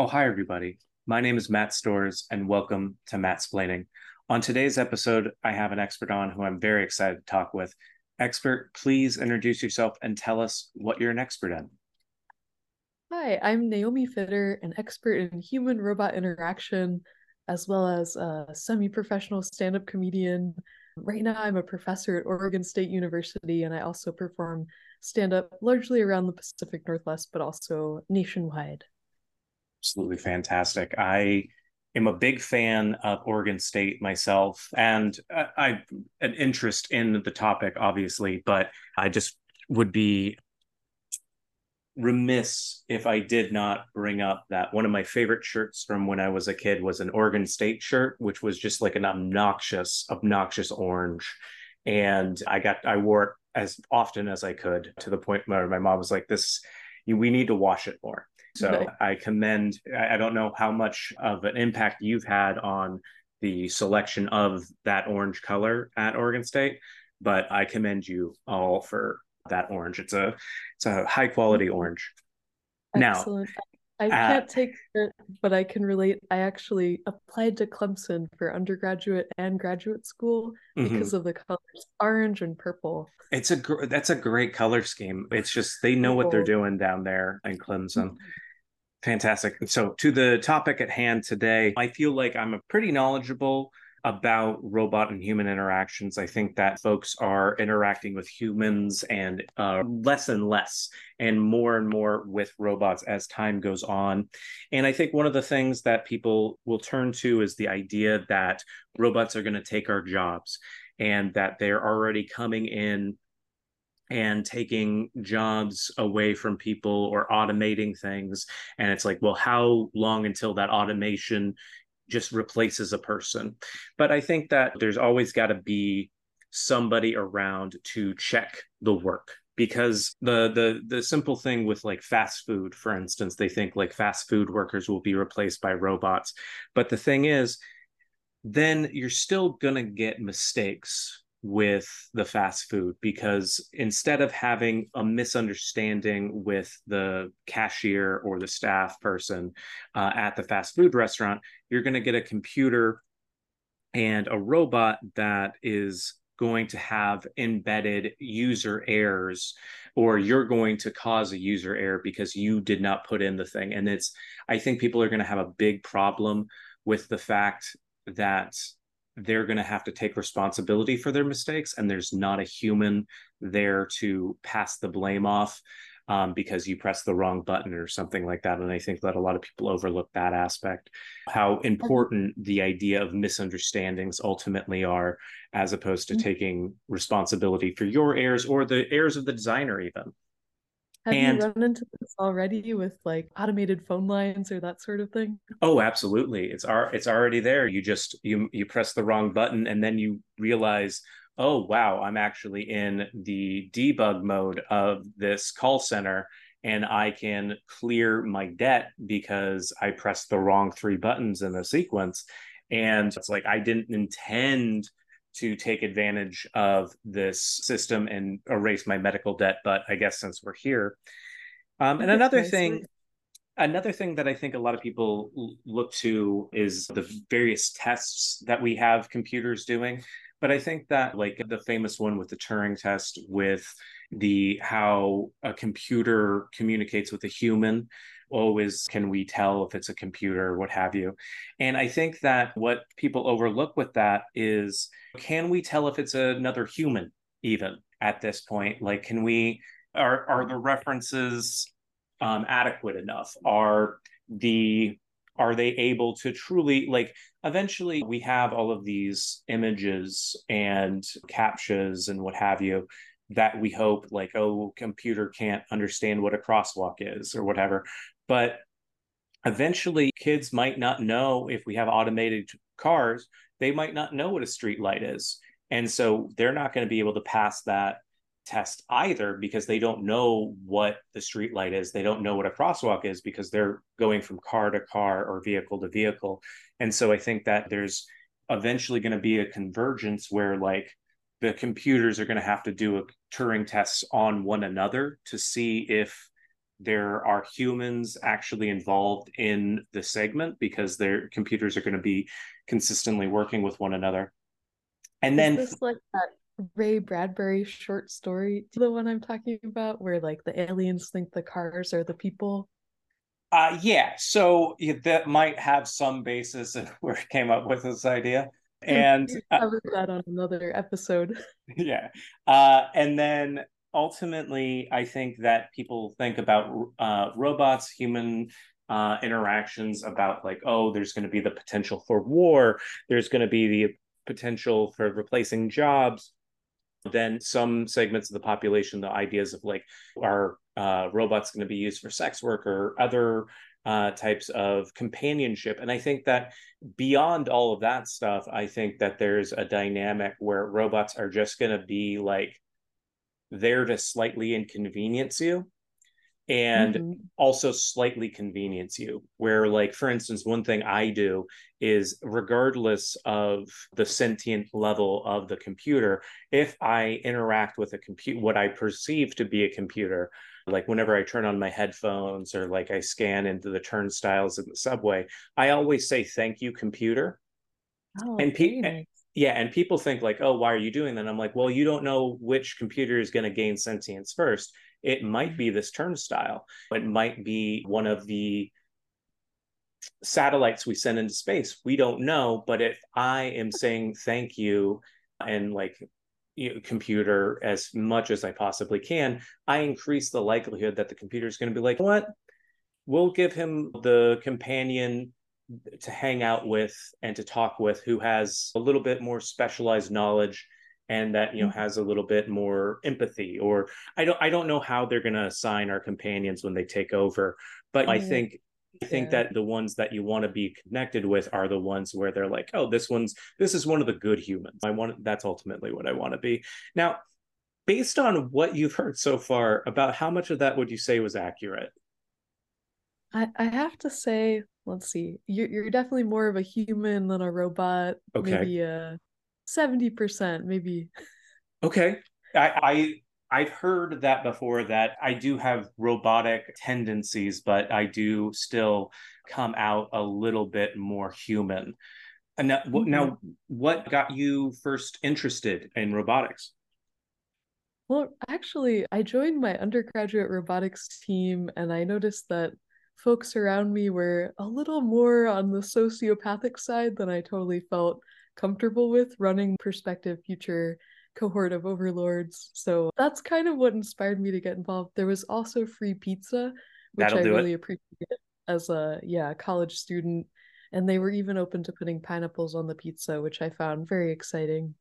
Oh, hi, everybody. My name is Matt Stores, and welcome to Mattsplaining. On today's episode, I have an expert on who I'm very excited to talk with. Expert, please introduce yourself and tell us what you're an expert in. Hi, I'm Naomi Fitter, an expert in human robot interaction, as well as a semi professional stand up comedian. Right now, I'm a professor at Oregon State University, and I also perform stand up largely around the Pacific Northwest, but also nationwide. Absolutely fantastic. I am a big fan of Oregon State myself, and I an interest in the topic, obviously, but I just would be remiss if I did not bring up that one of my favorite shirts from when I was a kid was an Oregon State shirt, which was just like an obnoxious orange. And I wore it as often as I could to the point where my mom was like, we need to wash it more. So Nice. I don't know how much of an impact you've had on the selection of that orange color at Oregon State, but I commend you all for that orange. It's a high quality orange. Now, Excellent. I uh, can't take it, but I can relate. I actually applied to Clemson for undergraduate and graduate school mhm. because of the colors orange and purple. That's a great color scheme. It's just they know what they're Purple. doing down there in Clemson. Fantastic. So, to the topic at hand today, I feel like I'm a pretty knowledgeable about robot and human interactions. I think that folks are interacting with humans and less and less, and more with robots as time goes on. And I think one of the things that people will turn to is the idea that robots are going to take our jobs and that they're already coming in and taking jobs away from people or automating things. And it's like, well, how long until that automation just replaces a person? But I think that there's always got to be somebody around to check the work, because the simple thing with like fast food, for instance, they think like fast food workers will be replaced by robots. But the thing is, then you're still going to get mistakes with the fast food, because instead of having a misunderstanding with the cashier or the staff person at the fast food restaurant, you're going to get a computer and a robot that is going to have embedded user errors, or you're going to cause a user error because you did not put in the thing. And I think people are going to have a big problem with the fact that they're going to have to take responsibility for their mistakes, and there's not a human there to pass the blame off because you press the wrong button or something like that. And I think that a lot of people overlook that aspect, how Have you important the idea of misunderstandings ultimately are, as opposed to taking responsibility for your errors or the errors of the designer, even. have you And run into this already with like automated phone lines or that sort of thing? oh, absolutely. It's already there. You press the wrong button and then you realize, oh wow, I'm actually in the debug mode of this call center, and I can clear my debt because I pressed the wrong three buttons in the sequence. And it's like I didn't intend to take advantage of this system and erase my medical debt, but I guess since we're here. And Nice. another thing that I think a lot of people look to is the various tests that we have computers doing. But I think that like the famous one with the Turing test, with the how a computer communicates with a human, always can we tell if it's a computer, what have you. And I think that what people overlook with that is, can we tell if it's another human even at this point? Like, are the references adequate enough? Are they able to truly, like, eventually we have all of these images and captchas and what have you, that we hope like, oh, computer can't understand what a crosswalk is or whatever. But eventually kids might not know, if we have automated cars, they might not know what a street light is. And so they're not going to be able to pass that test either, because they don't know what the street light is. They don't know what a crosswalk is because they're going from car to car or vehicle to vehicle. And so I think that there's eventually going to be a convergence where like the computers are going to have to do a Turing tests on one another to see if there are humans actually involved in the segment because their computers are going to be consistently working with one another. And Is then this like that Ray Bradbury short story, the one I'm talking about, where like the aliens think the cars are the people? yeah, so that might have some basis in where it came up with this idea. And We covered that on another episode. yeah. And then ultimately, I think that people think about robots, human interactions, about like, oh, there's going to be the potential for war, there's going to be the potential for replacing jobs. Then some segments of the population, the ideas of like, are robots going to be used for sex work or other types of companionship? And I think that beyond all of that stuff, I think that there's a dynamic where robots are just going to be like there to slightly inconvenience you and Hmm. also slightly convenience you. Where, like, for instance, one thing I do is, regardless of the sentient level of the computer, if I interact with a computer, what I perceive to be a computer, like whenever I turn on my headphones or like I scan into the turnstiles in the subway, I always say, "Thank you, computer." Oh, And very nice. yeah, and people think like, oh, why are you doing that? I'm like, well, you don't know which computer is going to gain sentience first. It might be this turnstile. It might be one of the satellites we send into space. We don't know. But if I am saying thank you and like, computer, as much as I possibly can, I increase the likelihood that the computer is going to be like, what? We'll give him the companion to hang out with and to talk with who has a little bit more specialized knowledge and that has a little bit more empathy. Or I don't know how they're going to assign our companions when they take over, but i Oh, think I think yeah. that the ones that you want to be connected with are the ones where they're like, oh, this is one of the good humans. That's ultimately what I want to be. Now, based on what you've heard so far, about how much of that would you say was accurate? I have to say, let's see, you're definitely more of a human than a robot, Okay. maybe 70%, maybe. Okay. I've heard that before, that I do have robotic tendencies, but I do still come out a little bit more human. And Mhm. now, what got you first interested in robotics? Well, actually, I joined my undergraduate robotics team and I noticed that folks around me were a little more on the sociopathic side than I totally felt comfortable with running prospective future cohort of overlords. So that's kind of what inspired me to get involved. There was also free pizza, which That'll I do it. really appreciated as a college student. And they were even open to putting pineapples on the pizza, which I found very exciting.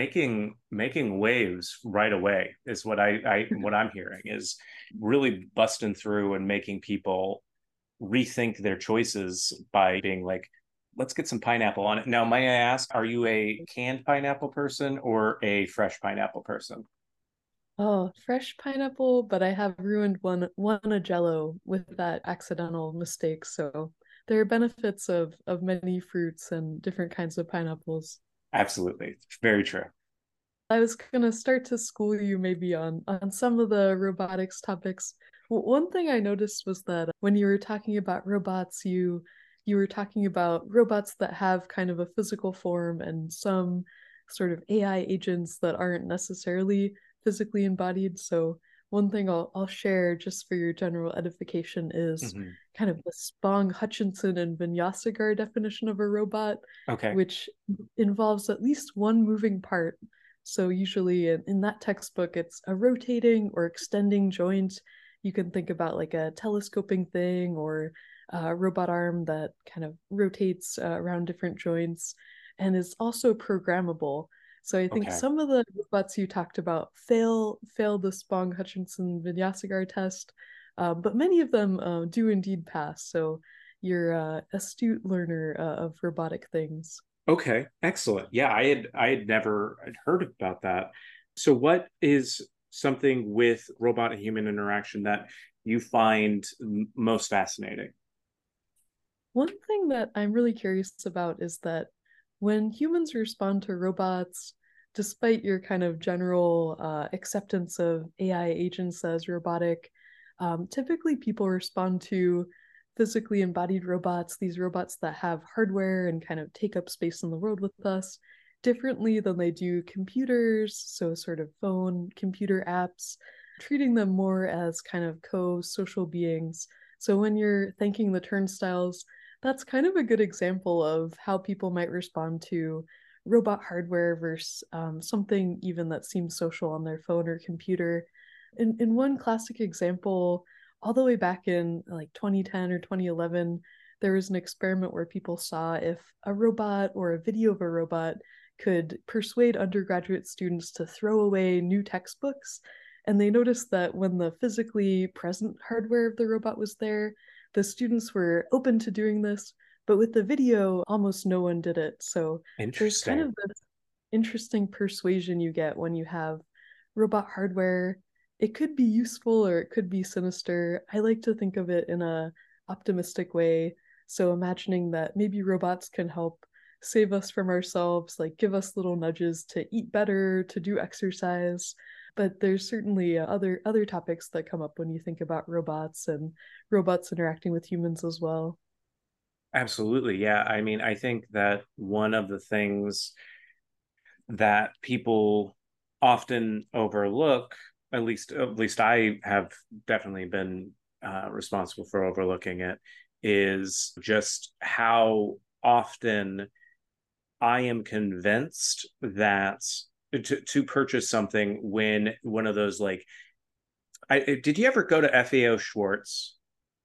Making waves right away is what I'm hearing, is really busting through and making people rethink their choices by being like, let's get some pineapple on it. Now, may I ask, are you a canned pineapple person or a fresh pineapple person? Oh, fresh pineapple, but I have ruined one a Jello with that accidental mistake. So there are benefits of many fruits and different kinds of pineapples. Absolutely. Very true. I was gonna start to school you maybe on some of the robotics topics. One thing I noticed was that when you were talking about robots, you were talking about robots that have kind of a physical form and some sort of AI agents that aren't necessarily physically embodied. So one thing I'll share just for your general edification is Mhm. kind of the Spong, Hutchinson, and Vinyasagar definition of a robot, Okay. which involves at least one moving part. So usually in that textbook, it's a rotating or extending joint. You can think about like a telescoping thing or a robot arm that kind of rotates around different joints and is also programmable. So I think Okay. some of the robots you talked about fail the Spong Hutchinson Vinyasagar test, but many of them do indeed pass. So you're a astute learner of robotic things. Okay. Excellent. Yeah, I had never heard about that. So what is something with robot and human interaction that you find most fascinating? One thing that I'm really curious about is that when humans respond to robots, despite your kind of general acceptance of AI agents as robotic, Typically, people respond to physically embodied robots, these robots that have hardware and kind of take up space in the world with us, differently than they do computers, so sort of phone, computer apps, treating them more as kind of co-social beings. So when you're thanking the turnstiles, that's kind of a good example of how people might respond to robot hardware versus something even that seems social on their phone or computer. In one classic example, all the way back in like 2010 or 2011, there was an experiment where people saw if a robot or a video of a robot could persuade undergraduate students to throw away new textbooks. And they noticed that when the physically present hardware of the robot was there, the students were open to doing this. But with the video, almost no one did it. So there's kind Interesting. of this interesting persuasion you get when you have robot hardware. It could be useful or it could be sinister. I like to think of it in a optimistic way. So imagining that maybe robots can help save us from ourselves, like give us little nudges to eat better, to do exercise. But there's certainly other topics that come up when you think about robots and robots interacting with humans as well. Absolutely. Yeah. I mean, I think that one of the things that people often overlook, at least I have definitely been responsible for overlooking it, is just how often I am convinced that to purchase something when one of those like did you ever go to FAO Schwartz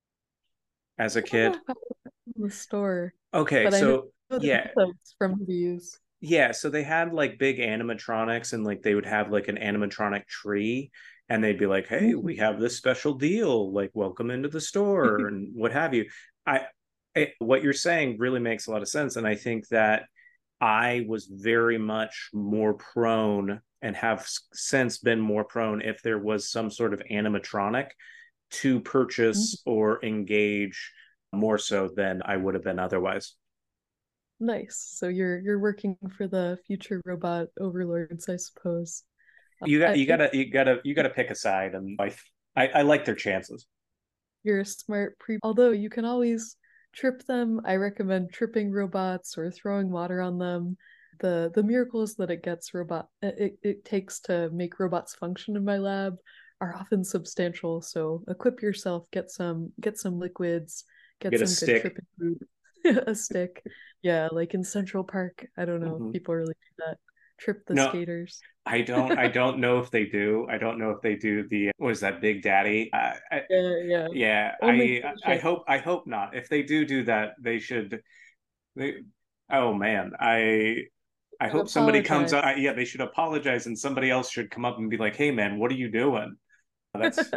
as a I don't know kid? if I in the store, Okay, but I know so the yeah, methods from reviews. yeah, so they had like big animatronics and like they would have like an animatronic tree and they'd be like, "Hey, we have this special deal, like welcome into the store and what have you." I what you're saying really makes a lot of sense and I think that I was very much more prone and have since been more prone if there was some sort of animatronic to purchase or engage more so than I would have been otherwise. Nice. So you're working for the future robot overlords, I suppose. You got I, you it, gotta you gotta you gotta pick a side, and I like their chances. you're a smart pre. Although you can always trip them. I recommend tripping robots or throwing water on them. The miracles that it takes to make robots function in my lab are often substantial. So equip yourself, get some liquids, get Get a some good stick. tripping food, a stick. Yeah, like in Central Park. I don't know if Mhm. people really do that. Trip the No, skaters. I don't know if they do. I don't know if they do the what is that Big Daddy? Yeah, yeah. Yeah, Only I cliche. hope not. If they do that, they should. They, oh man, I Should hope somebody comes apologize. up. Yeah, they should apologize, and somebody else should come up and be like, "Hey man, what are you doing?" That's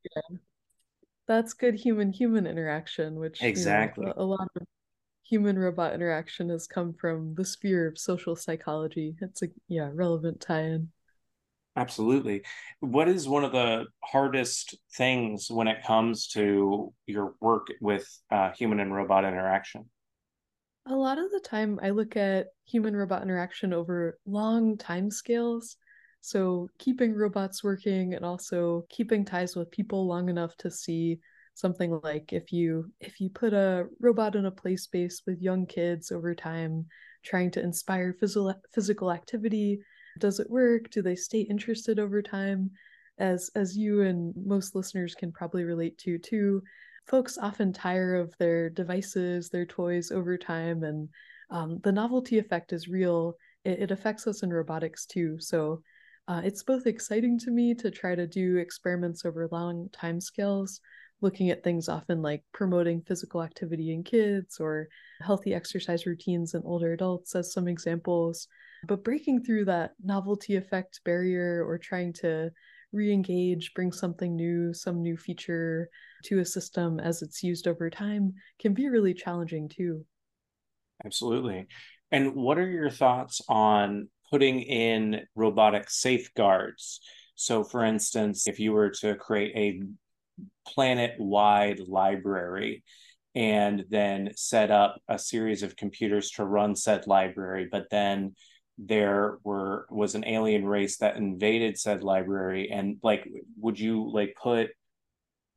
That's good human interaction, which, exactly. a lot of human robot interaction has come from the sphere of social psychology. It's a yeah, relevant tie-in. Absolutely. What is one of the hardest things when it comes to your work with human and robot interaction? A lot of the time I look at human robot interaction over long time scales. So keeping robots working and also keeping ties with people long enough to see something like if you put a robot in a play space with young kids over time, trying to inspire physical activity, does it work? Do they stay interested over time? As you and most listeners can probably relate to too, folks often tire of their devices, their toys over time, and the novelty effect is real. It affects us in robotics too. So it's both exciting to me to try to do experiments over long time scales, looking at things often like promoting physical activity in kids or healthy exercise routines in older adults as some examples. But breaking through that novelty effect barrier or trying to re-engage, bring something new, some new feature to a system as it's used over time can be really challenging too. Absolutely. And what are your thoughts on putting in robotic safeguards? So, for instance, if you were to create a planet-wide library and then set up a series of computers to run said library, but then there was an alien race that invaded said library and like would you like put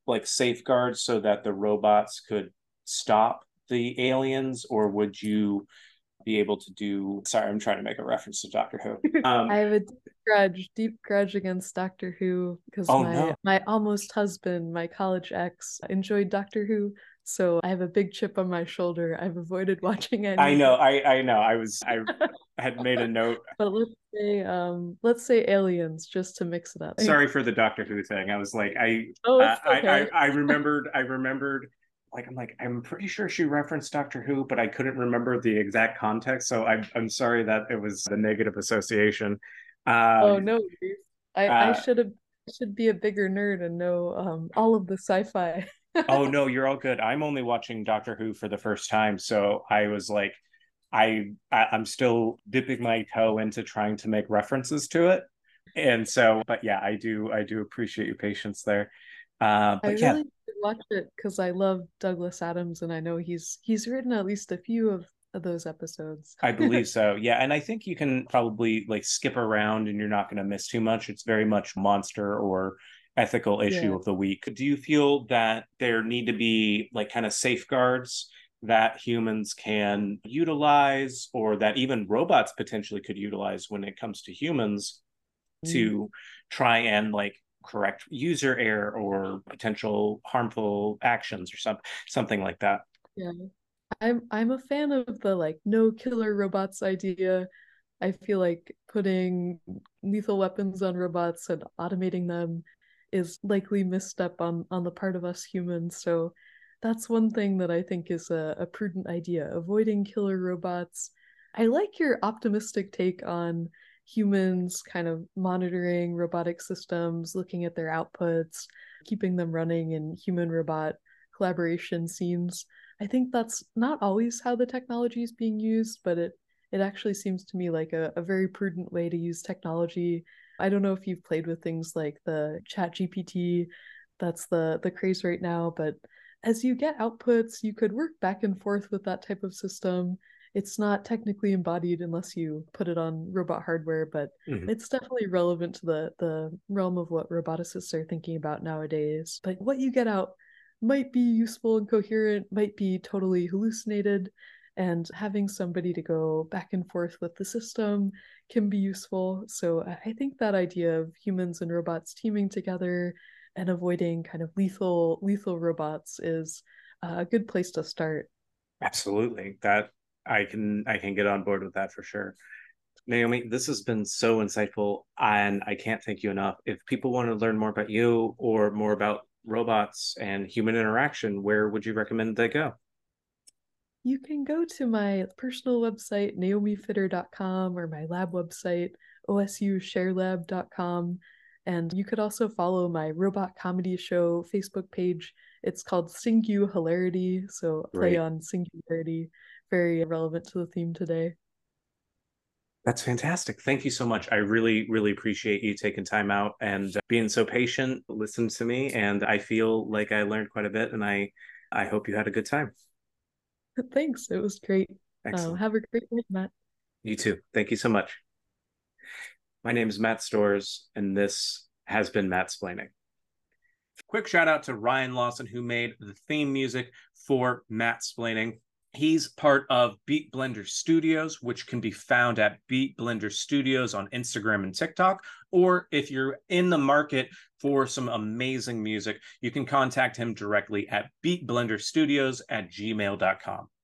like safeguards so that the robots could stop the aliens, or would you be able to do, sorry, I'm trying to make a reference to Doctor Who. I have a deep grudge against Doctor Who because Oh my no. my almost husband, my college ex, enjoyed Doctor Who, so I have a big chip on my shoulder. I've avoided watching any I of know, it. I know. I had made a note. But let's say aliens just to mix it up. Sorry for the Doctor Who thing. I was like, Oh, it's okay. I remembered, like, I'm like, I'm pretty sure she referenced Doctor Who, but I couldn't remember the exact context. So I'm sorry that it was the negative association. Oh, Um, no worries. I uh, should be a bigger nerd and know all of the sci-fi. oh no, you're all good. I'm only watching Doctor Who for the first time, so I was like, I'm still dipping my toe into trying to make references to it. And so, but yeah, I do appreciate your patience there. I But yeah, really should watch it because I love Douglas Adams and I know he's written at least a few of those episodes. I believe so. Yeah, and I think you can probably like skip around and you're not going to miss too much. It's very much monster or ethical issue Yeah. of the week. Do you feel that there need to be like kind of safeguards that humans can utilize, or that even robots potentially could utilize when it comes to humans, Mm. to try and like correct user error or potential harmful actions or something like that? Yeah. I'm a fan of the like no killer robots idea. I feel like putting lethal weapons on robots and automating them is likely misstep on the part of us humans. So that's one thing that I think is a prudent idea, avoiding killer robots. I like your optimistic take on humans kind of monitoring robotic systems, looking at their outputs, keeping them running in human robot collaboration scenes. I think that's not always how the technology is being used, but it actually seems to me like a very prudent way to use technology. I don't know if you've played with things like the Chat GPT, that's the craze right now, but as you get outputs, you could work back and forth with that type of system. It's not technically embodied unless you put it on robot hardware, but Mhm. it's definitely relevant to the realm of what roboticists are thinking about nowadays. But what you get out might be useful and coherent, might be totally hallucinated, and having somebody to go back and forth with the system can be useful. So I think that idea of humans and robots teaming together and avoiding kind of lethal robots is a good place to start. Absolutely. That I can get on board with that for sure. Naomi, this has been so insightful, and I can't thank you enough. If people want to learn more about you or more about robots and human interaction, where would you recommend they go? You can go to my personal website, naomifitter.com, or my lab website, osusharelab.com. And you could also follow my robot comedy show Facebook page. It's called Singu Hilarity, so play Great. on singularity, very relevant to the theme today. That's fantastic. Thank you so much. I really, really appreciate you taking time out and being so patient, listen to me, and I feel like I learned quite a bit, and I hope you had a good time. Thanks, it was great. Excellent. Have a great night, Matt. You too. Thank you so much. My name is Matt Stores, and this has been Mattsplaining. Quick shout out to Ryan Lawson, who made the theme music for Mattsplaining. He's part of Beat Blender Studios, which can be found at Beat Blender Studios on Instagram and TikTok. Or if you're in the market for some amazing music, you can contact him directly at beatblenderstudios@gmail.com.